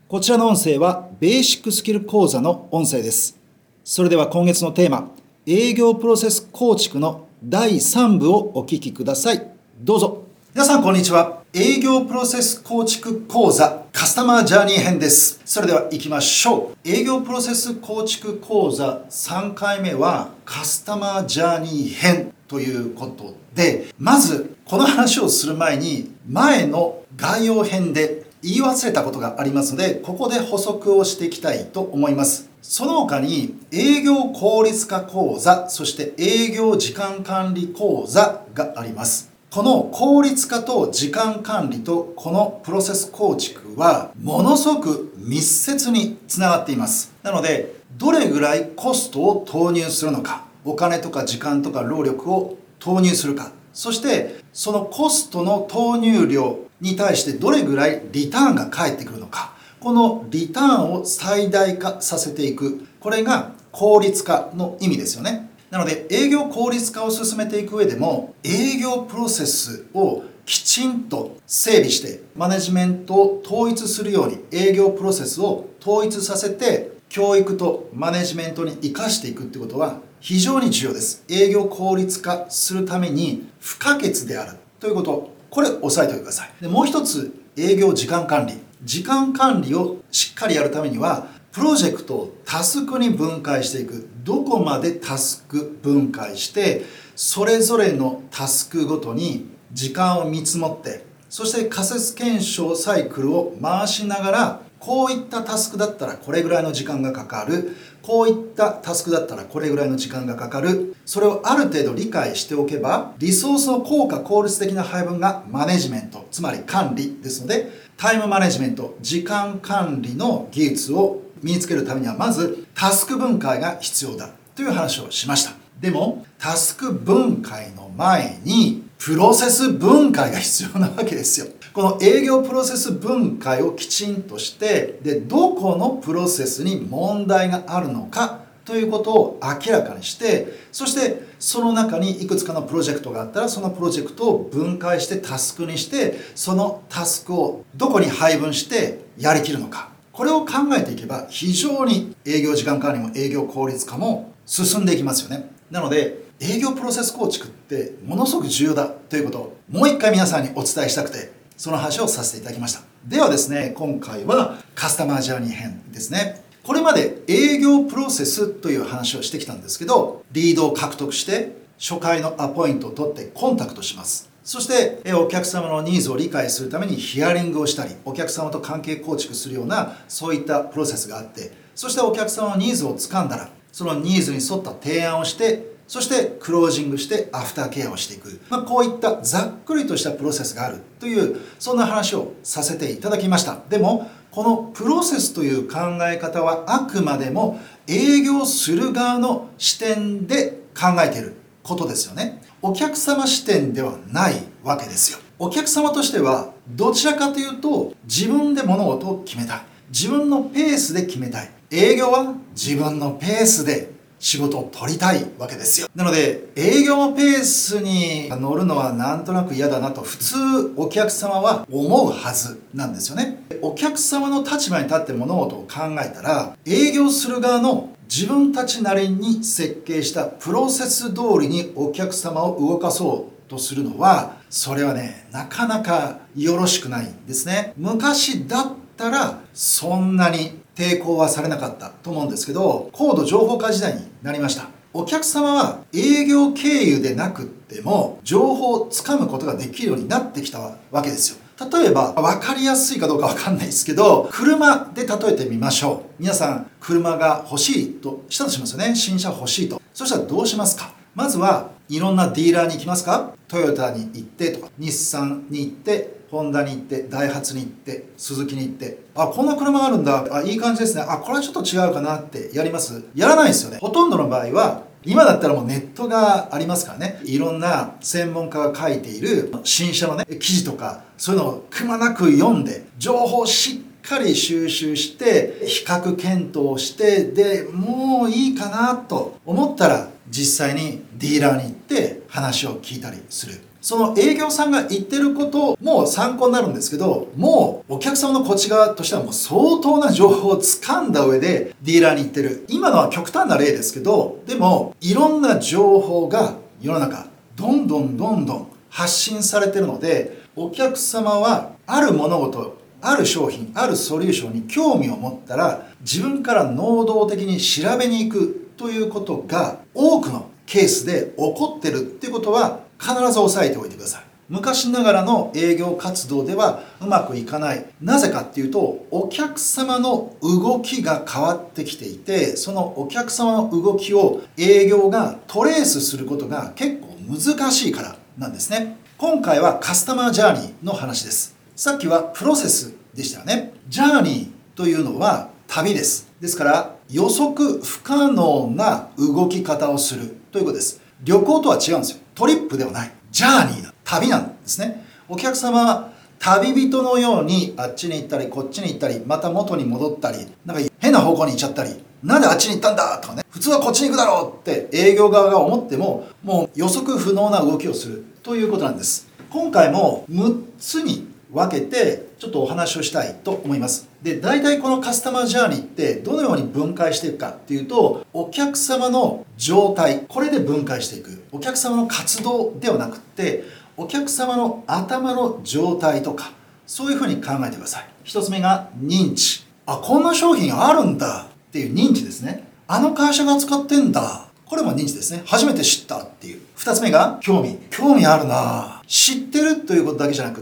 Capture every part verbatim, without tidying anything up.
こちらの音声はベーシックスキル講座の音声です。それでは今月のテーマ、営業プロセス構築のだいさん部をお聞きください。どうぞ。皆さんこんにちは。営業プロセス構築講座カスタマージャーニー編です。それでは行きましょう。営業プロセス構築講座さんかいめはカスタマージャーニー編ということで、まずこの話をする前に前の概要編で言い忘れたことがありますので、ここで補足をしていきたいと思います。その他に営業効率化講座、そして営業時間管理講座があります。この効率化と時間管理とこのプロセス構築はものすごく密接につながっています。なので、どれぐらいコストを投入するのか、お金とか時間とか労力を投入するか、そしてそのコストの投入量に対してどれぐらいリターンが返ってくるのか、このリターンを最大化させていく、これが効率化の意味ですよね。なので営業効率化を進めていく上でも、営業プロセスをきちんと整備してマネジメントを統一するように営業プロセスを統一させて教育とマネジメントに生かしていくってことは非常に重要です。営業効率化するために不可欠であるということ、これ押さえておいてください。でもう一つ、営業時間管理。時間管理をしっかりやるためにはプロジェクトをタスクに分解していく。どこまでタスク分解してそれぞれのタスクごとに時間を見積もって、そして仮説検証サイクルを回しながら、こういったタスクだったらこれぐらいの時間がかかる、こういったタスクだったらこれぐらいの時間がかかる、それをある程度理解しておけばリソースの効果効率的な配分がマネジメント、つまり管理ですので、タイムマネジメント、時間管理の技術を身につけるためにはまずタスク分解が必要だという話をしました。でもタスク分解の前にプロセス分解が必要なわけですよ。この営業プロセス分解をきちんとして、でどこのプロセスに問題があるのかということを明らかにして、そしてその中にいくつかのプロジェクトがあったらそのプロジェクトを分解してタスクにして、そのタスクをどこに配分してやりきるのか、これを考えていけば非常に営業時間管理も営業効率化も進んでいきますよね。なので営業プロセス構築ってものすごく重要だということをもう一回皆さんにお伝えしたくて、その話をさせていただきました。ではですね、今回はカスタマージャーニー編ですね。これまで営業プロセスという話をしてきたんですけど、リードを獲得して初回のアポイントを取ってコンタクトします。そしてお客様のニーズを理解するためにヒアリングをしたり、お客様と関係構築するようなそういったプロセスがあって、そしてお客様のニーズをつかんだらそのニーズに沿った提案をして、そしてクロージングしてアフターケアをしていく、まあ、こういったざっくりとしたプロセスがあるという、そんな話をさせていただきました。でもこのプロセスという考え方はあくまでも営業する側の視点で考えていることですよね。お客様視点ではないわけですよ。お客様としてはどちらかというと自分で物事を決めたい、自分のペースで決めたい。営業は自分のペースで仕事を取りたいわけですよ。なので営業のペースに乗るのはなんとなく嫌だなと普通お客様は思うはずなんですよね。お客様の立場に立って物事を考えたら、営業する側の自分たちなりに設計したプロセス通りにお客様を動かそうとするのは、それはね、なかなかよろしくないんですね。昔だったらそんなに抵抗はされなかったと思うんですけど、高度情報化時代になりました。お客様は営業経由でなくっても情報をつかむことができるようになってきたわけですよ。例えば分かりやすいかどうか分かんないですけど、車で例えてみましょう。皆さん車が欲しいとしたとしますよね。新車欲しいと。そしたらどうしますか。まずはいろんなディーラーに行きますか。トヨタに行ってとか、日産に行って、ホンダに行って、ダイハツに行って、スズキに行って、あ、こんな車があるんだ、あ、いい感じですね、あ、これはちょっと違うかなってやります？やらないですよね。ほとんどの場合は今だったらもうネットがありますからね、いろんな専門家が書いている新車のね記事とか、そういうのをくまなく読んで情報をしっかり収集して比較検討して、でもういいかなと思ったら実際にディーラーに行って話を聞いたりする。その営業さんが言ってることも参考になるんですけど、もうお客様のこっち側としてはもう相当な情報を掴んだ上でディーラーに言ってる。今のは極端な例ですけど、でもいろんな情報が世の中どんどんどんどん発信されてるので、お客様はある物事、ある商品、あるソリューションに興味を持ったら自分から能動的に調べに行くということが多くのケースで起こってるっていうことは必ず押さえておいてください。昔ながらの営業活動ではうまくいかない。なぜかっていうと、お客様の動きが変わってきていて、そのお客様の動きを営業がトレースすることが結構難しいからなんですね。今回はカスタマージャーニーの話です。さっきはプロセスでしたよね。ジャーニーというのは旅です。ですから予測不可能な動き方をするということです。旅行とは違うんですよ。トリップではない。ジャーニーだ。旅なんですね。お客様は旅人のようにあっちに行ったりこっちに行ったり、また元に戻ったり、なんか変な方向に行っちゃったり、なんであっちに行ったんだとかね、普通はこっちに行くだろうって営業側が思っても、もう予測不能な動きをするということなんです。今回もむっつに分けてちょっとお話をしたいと思います。で、大体このカスタマージャーニーってどのように分解していくかっていうと、お客様の状態、これで分解していく。お客様の活動ではなくて、お客様の頭の状態とか、そういうふうに考えてください。一つ目が認知。あ、こんな商品あるんだっていう認知ですね。あの会社が使ってんだ。これも認知ですね。初めて知ったっていう。二つ目が興味。興味あるな。知ってるということだけじゃなくって、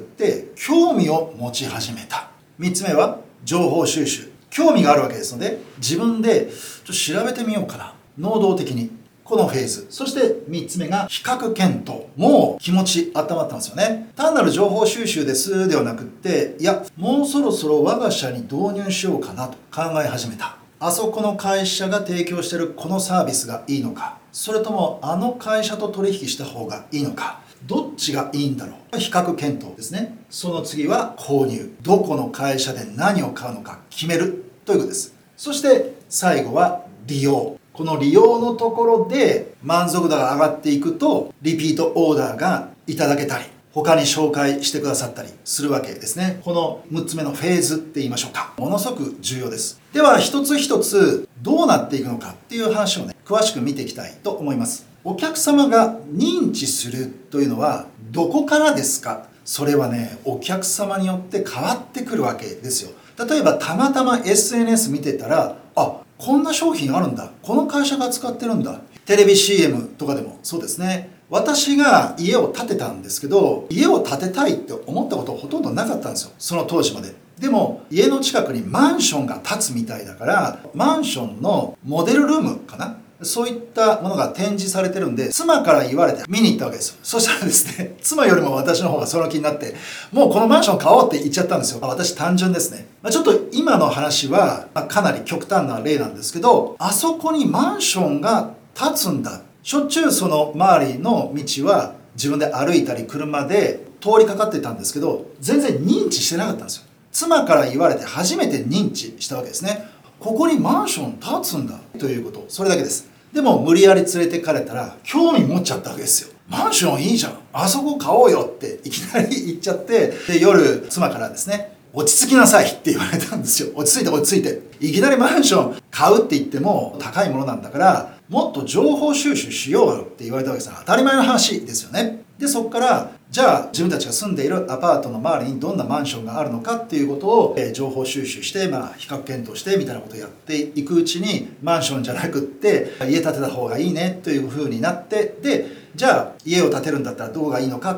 興味を持ち始めた。三つ目は情報収集。興味があるわけですので、自分でちょっと調べてみようかな。能動的に。このフェーズ。そしてみっつめが比較検討。もう気持ち温まってますよね。単なる情報収集ですではなくって、いや、もうそろそろ我が社に導入しようかなと考え始めた。あそこの会社が提供しているこのサービスがいいのか、それともあの会社と取引した方がいいのか、どっちがいいんだろう。比較検討ですね。その次は購入。どこの会社で何を買うのか決めるということです。そして最後は利用。この利用のところで満足度が上がっていくと、リピートオーダーがいただけたり、他に紹介してくださったりするわけですね。このむっつめのフェーズって言いましょうか。ものすごく重要です。では一つ一つどうなっていくのかっていう話をね、詳しく見ていきたいと思います。お客様が認知するというのはどこからですか？それはね、お客様によって変わってくるわけですよ。例えばたまたま エスエヌエス 見てたら、あ、こんな商品あるんだ。この会社が使ってるんだ。テレビ シーエム とかでもそうですね。私が家を建てたんですけど、家を建てたいって思ったことほとんどなかったんですよ。その当時まで。でも、家の近くにマンションが建つみたいだから、マンションのモデルルームかな？そういったものが展示されてるんで、妻から言われて見に行ったわけですよ。そしたらですね、妻よりも私の方がその気になって、もうこのマンション買おうって言っちゃったんですよ。私単純ですね。まあ、ちょっと今の話は、まあ、かなり極端な例なんですけど、あそこにマンションが建つんだ。しょっちゅうその周りの道は自分で歩いたり車で通りかかってたんですけど、全然認知してなかったんですよ。妻から言われて初めて認知したわけですね。ここにマンション建つんだということ、それだけです。でも無理やり連れてかれたら興味持っちゃったわけですよ。マンションいいじゃん、あそこ買おうよっていきなり言っちゃって、で夜妻からですね、落ち着きなさいって言われたんですよ。落ち着いて落ち着いて、いきなりマンション買うって言っても高いものなんだから、もっと情報収集しようよって言われたわけです。当たり前の話ですよね。でそこからじゃあ自分たちが住んでいるアパートの周りにどんなマンションがあるのかっていうことを、えー、情報収集して、まあ、比較検討してみたいなことをやっていくうちに、マンションじゃなくって家建てた方がいいねというふうになって、でじゃあ家を建てるんだったらどこがいいのかって、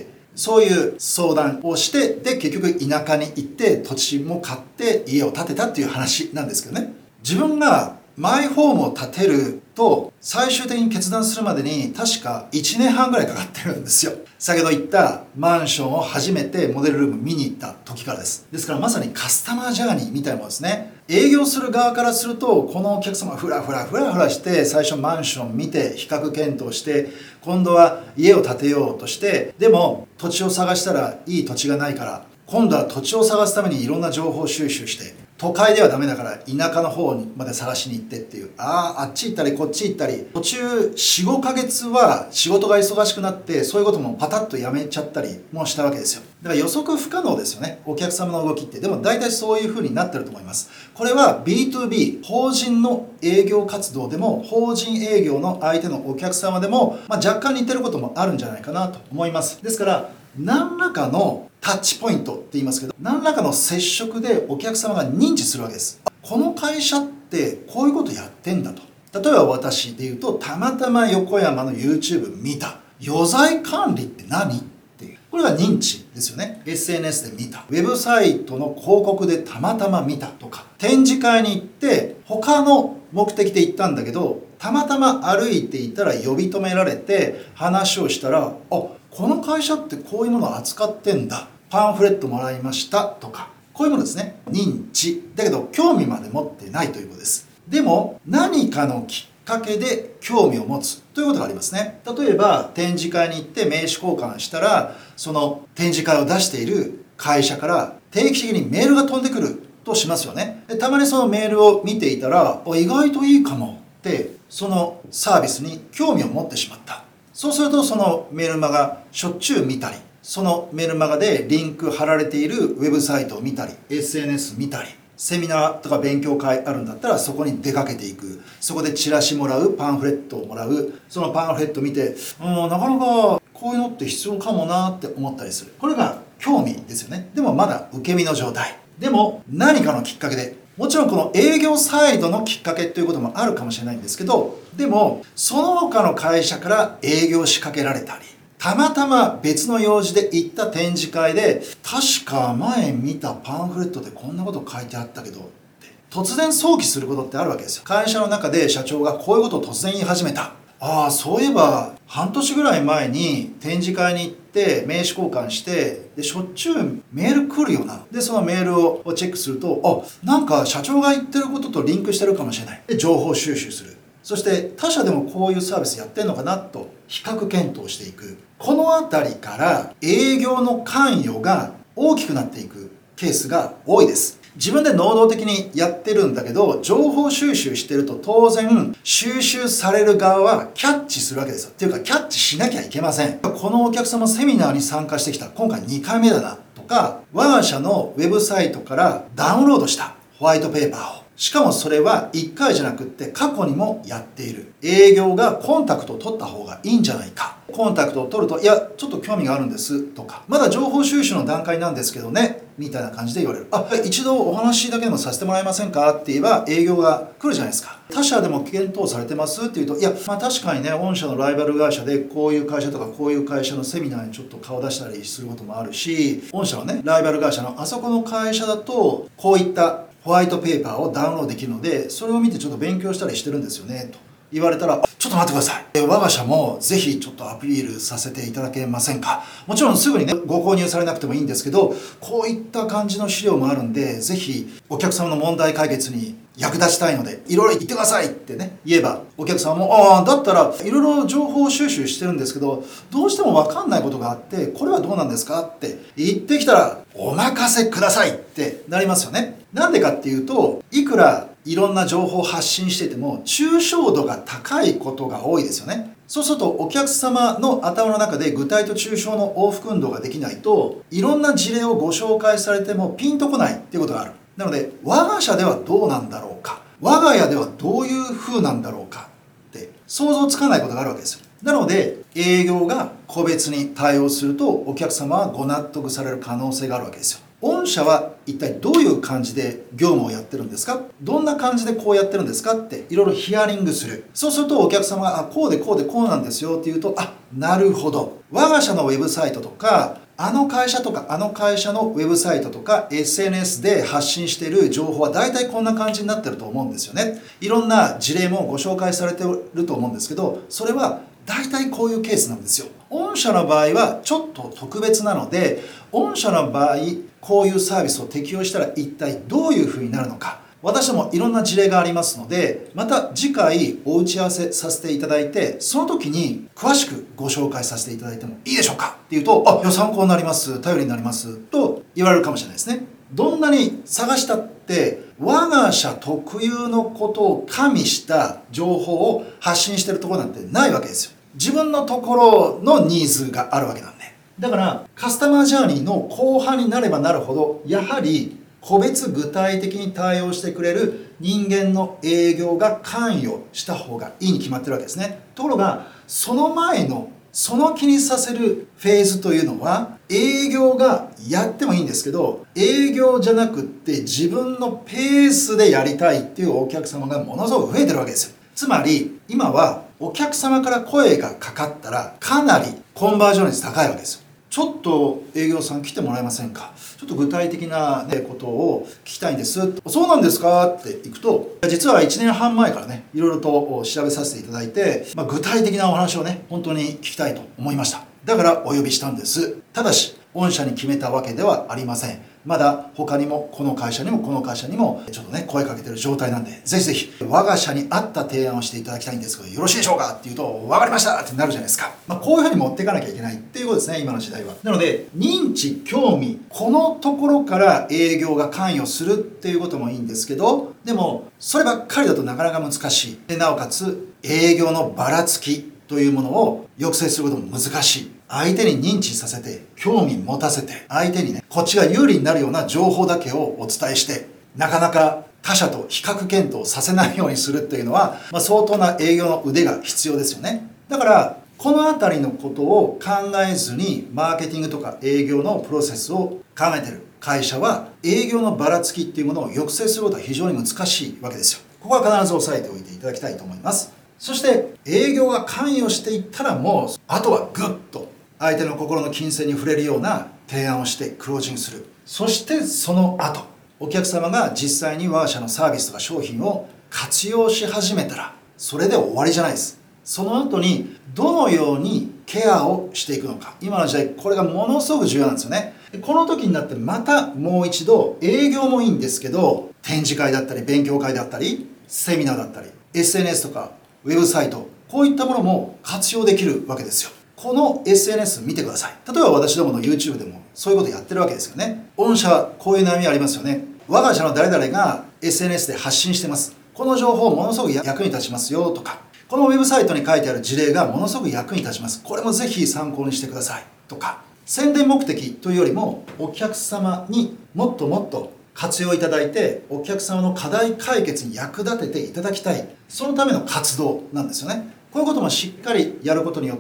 そういう相談をして、で結局田舎に行って土地も買って家を建てたっていう話なんですけどね。自分がマイホームを建てると最終的に決断するまでに確かいちねんはんぐらいかかってるんですよ。先ほど言ったマンションを初めてモデルルーム見に行った時からです。ですからまさにカスタマージャーニーみたいなものですね。営業する側からすると、このお客様フラフラフラフラして最初マンション見て比較検討して、今度は家を建てようとして、でも土地を探したらいい土地がないから、今度は土地を探すためにいろんな情報収集して、 都会ではダメだから田舎の方にまで探しに行ってっていう、あああっち行ったりこっち行ったり、途中 よん、ごかげつは仕事が忙しくなってそういうこともパタッとやめちゃったりもしたわけですよ。だから予測不可能ですよね、お客様の動きって。でも大体そういう風になってると思います。これは ビーツービー 法人の営業活動でも法人営業の相手のお客様でも、まあ、若干似てることもあるんじゃないかなと思います。ですから何らかのタッチポイントって言いますけど、何らかの接触でお客様が認知するわけです。この会社ってこういうことやってんだと。例えば私で言うと、たまたま横山の YouTube 見た。余罪管理って何っていう。これは認知ですよね。エスエヌエス で見た。ウェブサイトの広告でたまたま見たとか、展示会に行って他の目的で行ったんだけど、たまたま歩いていたら呼び止められて話をしたら、あ、この会社ってこういうものを扱ってんだ。パンフレットもらいましたとか、こういうものですね。認知。だけど興味まで持ってないということです。でも何かのきっかけで興味を持つということがありますね。例えば展示会に行って名刺交換したら、その展示会を出している会社から定期的にメールが飛んでくるとしますよね。でたまにそのメールを見ていたら、意外といいかもってそのサービスに興味を持ってしまった。そうするとそのメールマガしょっちゅう見たり、そのメルマガでリンク貼られているウェブサイトを見たり、 エスエヌエス 見たり、セミナーとか勉強会あるんだったらそこに出かけていく。そこでチラシもらう、パンフレットをもらう。そのパンフレット見て、うん、なかなかこういうのって必要かもなって思ったりする。これが興味ですよね。でもまだ受け身の状態。でも何かのきっかけで、もちろんこの営業サイドのきっかけということもあるかもしれないんですけど、でもその他の会社から営業仕掛けられたり、たまたま別の用事で行った展示会で、確か前見たパンフレットでこんなこと書いてあったけどって突然想起することってあるわけですよ。会社の中で社長がこういうことを突然言い始めた。ああ、そういえば半年ぐらい前に展示会に行って名刺交換して、でしょっちゅうメール来るよな。でそのメールをチェックすると、あ、なんか社長が言ってることとリンクしてるかもしれない。で情報収集する。そして他社でもこういうサービスやってんのかなと比較検討していく。この辺りから営業の関与が大きくなっていくケースが多いです。自分で能動的にやってるんだけど、情報収集してると当然収集される側はキャッチするわけですよ。っていうかキャッチしなきゃいけません。このお客様セミナーに参加してきた、今回にかいめだなとか、我が社のウェブサイトからダウンロードしたホワイトペーパーを、しかもそれはいっかいじゃなくって過去にもやっている。営業がコンタクトを取った方がいいんじゃないか。コンタクトを取ると、いやちょっと興味があるんですとか、まだ情報収集の段階なんですけどねみたいな感じで言われる。あ、一度お話だけでもさせてもらえませんかって言えば営業が来るじゃないですか。他社でも検討されてますって言うと、いやまあ確かにね、御社のライバル会社でこういう会社とかこういう会社のセミナーにちょっと顔出したりすることもあるし、御社はねライバル会社のあそこの会社だとこういったホワイトペーパーをダウンロードできるので、それを見てちょっと勉強したりしてるんですよねと言われたら、ちょっと待ってください、我が社もぜひちょっとアピールさせていただけませんか。もちろんすぐにねご購入されなくてもいいんですけど、こういった感じの資料もあるんで、ぜひお客様の問題解決に役立ちたいのでいろいろ言ってくださいってね言えば、お客様もああだったらいろいろ情報収集してるんですけど、どうしても分かんないことがあって、これはどうなんですかって言ってきたら、お任せくださいってなりますよね。なんでかっていうと、いくらいろんな情報を発信してても抽象度が高いことが多いですよね。そうするとお客様の頭の中で具体と抽象の往復運動ができないと、いろんな事例をご紹介されてもピンとこないっていうことがある。なので我が社ではどうなんだろうか、我が家ではどういう風なんだろうかって想像つかないことがあるわけですよ。なので営業が個別に対応するとお客様はご納得される可能性があるわけですよ。御社は一体どういう感じで業務をやってるんですか、どんな感じでこうやってるんですかっていろいろヒアリングする。そうするとお客様が、あ、こうでこうでこうなんですよって言うと、あ、なるほど、我が社のウェブサイトとかあの会社とかあの会社のウェブサイトとか エスエヌエス で発信している情報は大体こんな感じになってると思うんですよね。いろんな事例もご紹介されてると思うんですけど、それは大体こういうケースなんですよ。御社の場合はちょっと特別なので、御社の場合こういうサービスを適用したら一体どういうふうになるのか、私どもいろんな事例がありますので、また次回お打ち合わせさせていただいて、その時に詳しくご紹介させていただいてもいいでしょうかっていうと、あ、参考になります、頼りになりますと言われるかもしれないですね。どんなに探したって我が社特有のことを加味した情報を発信してるところなんてないわけですよ。自分のところのニーズがあるわけなんで。だからカスタマージャーニーの後半になればなるほど、やはり個別具体的に対応してくれる人間の営業が関与した方がいいに決まってるわけですね。ところがその前のその気にさせるフェーズというのは、営業がやってもいいんですけど、営業じゃなくって自分のペースでやりたいっていうお客様がものすごく増えてるわけですよ。つまり今はお客様から声がかかったらかなりコンバージョン率高いわけですよ。ちょっと営業さん来てもらえませんか、ちょっと具体的な、ね、ことを聞きたいんです。そうなんですかって行くと、実はいちねんはん前からね、いろいろと調べさせていただいて、まあ、具体的なお話をね、本当に聞きたいと思いました。だからお呼びしたんです。ただし御社に決めたわけではありません。まだ他にもこの会社にもこの会社にもちょっとね声かけてる状態なんで、ぜひぜひ我が社に合った提案をしていただきたいんですがよろしいでしょうかって言うと、分かりましたってなるじゃないですか。まあ、こういうふうに持っていかなきゃいけないっていうことですね、今の時代は。なので認知興味、このところから営業が関与するっていうこともいいんですけど、でもそればっかりだとなかなか難しい。でなおかつ営業のばらつきというものを抑制することも難しい。相手に認知させて興味持たせて、相手にねこっちが有利になるような情報だけをお伝えして、なかなか他社と比較検討させないようにするっていうのは、まあ、相当な営業の腕が必要ですよね。だからこの辺りのことを考えずにマーケティングとか営業のプロセスを考えてる会社は、営業のばらつきっていうものを抑制することは非常に難しいわけですよ。ここは必ず押さえておいていただきたいと思います。そして営業が関与していったら、もうあとはグッと相手の心の金銭に触れるような提案をしてクロージングする。そしてその後お客様が実際に我が社のサービスとか商品を活用し始めたら、それで終わりじゃないです。その後にどのようにケアをしていくのか、今の時代これがものすごく重要なんですよね。この時になってまたもう一度、営業もいいんですけど、展示会だったり勉強会だったりセミナーだったり エスエヌエス とかウェブサイト、こういったものも活用できるわけですよ。この エスエヌエス 見てください。例えば私どもの YouTube でもそういうことやってるわけですよね。御社こういう悩みありますよね。我が社の誰々が エスエヌエス で発信してます。この情報ものすごく役に立ちますよとか、このウェブサイトに書いてある事例がものすごく役に立ちます。これもぜひ参考にしてくださいとか、宣伝目的というよりもお客様にもっともっと活用いただいて、お客様の課題解決に役立てていただきたい、そのための活動なんですよね。こういうこともしっかりやることによって、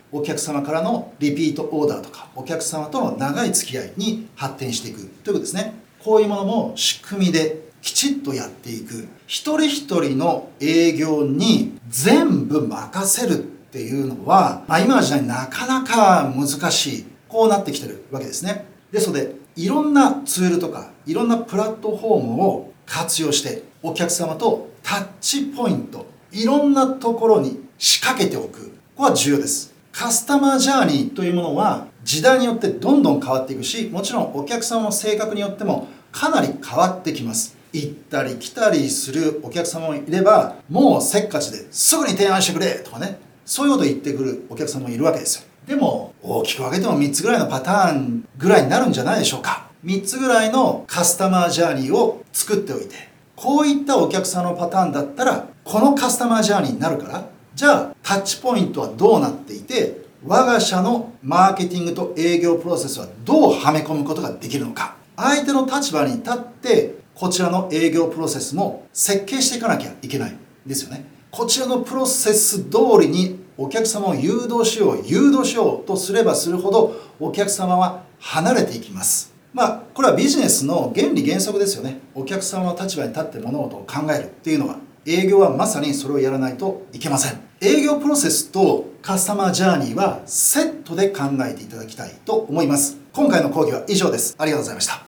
お客様からのリピートオーダーとかお客様との長い付き合いに発展していくということですね。こういうものも仕組みできちっとやっていく。一人一人の営業に全部任せるっていうのは、まあ、今の時代なかなか難しい、こうなってきてるわけですね。ですのでいろんなツールとかいろんなプラットフォームを活用して、お客様とタッチポイント、いろんなところに仕掛けておく。ここは重要です。カスタマージャーニーというものは時代によってどんどん変わっていくし、もちろんお客様の性格によってもかなり変わってきます。行ったり来たりするお客様もいれば、もうせっかちですぐに提案してくれとかね、そういうことを言ってくるお客様もいるわけですよ。でも大きく分けてもみっつぐらいのパターンぐらいになるんじゃないでしょうか。みっつぐらいのカスタマージャーニーを作っておいて、こういったお客さんのパターンだったらこのカスタマージャーニーになるから、じゃあタッチポイントはどうなっていて、我が社のマーケティングと営業プロセスはどうはめ込むことができるのか。相手の立場に立ってこちらの営業プロセスも設計していかなきゃいけないんですよね。こちらのプロセス通りにお客様を誘導しよう誘導しようとすればするほど、お客様は離れていきます。まあこれはビジネスの原理原則ですよね。お客様の立場に立って物事を考えるっていうのは、営業はまさにそれをやらないといけません。営業プロセスとカスタマージャーニーはセットで考えていただきたいと思います。今回の講義は以上です。ありがとうございました。